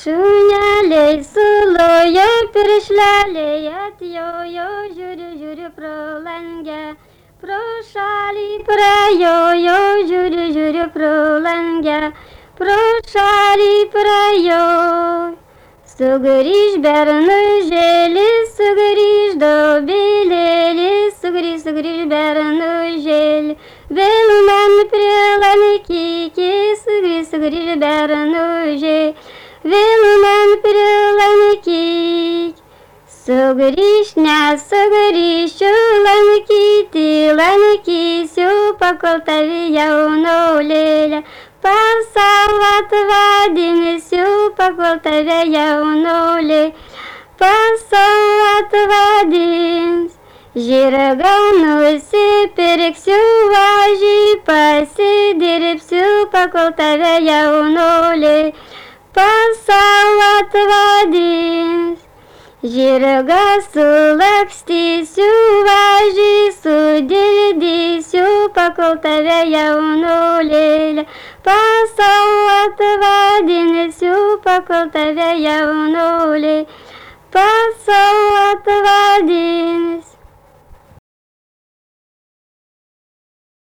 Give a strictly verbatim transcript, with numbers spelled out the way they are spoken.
Šuneliai sulojo piršleliai, atjojo, žiūriu, žiūriu pro langę. Pro šalį prajojo, žiūriu, žiūriu pro langę. Pro šalį prajojo. Sugrįž bernužėlis, sugrįž dobilėlis, sugrįž, sugrįž bernužėlis. Vėl man prilankykį, sugrįž, sugrįž bernužėlis. Vėl man prilankyk. Sugrįž, nesugrįšiu lankyti, lankysiu, pakol tavi jaunolėlė. Pasau atvadinsiu, pakol tave jaunolė. Pasau atvadins. Žirgą nusipirksiu, važį pasidirbsiu, pakol tave jaunolė. Pasau atvadins. Žirgą sulakstysiu, važį sudirdysiu, pakol tave jaunolėlė. Pasau atvadinsiu, pakol tave jaunolė. Pasau atvadins.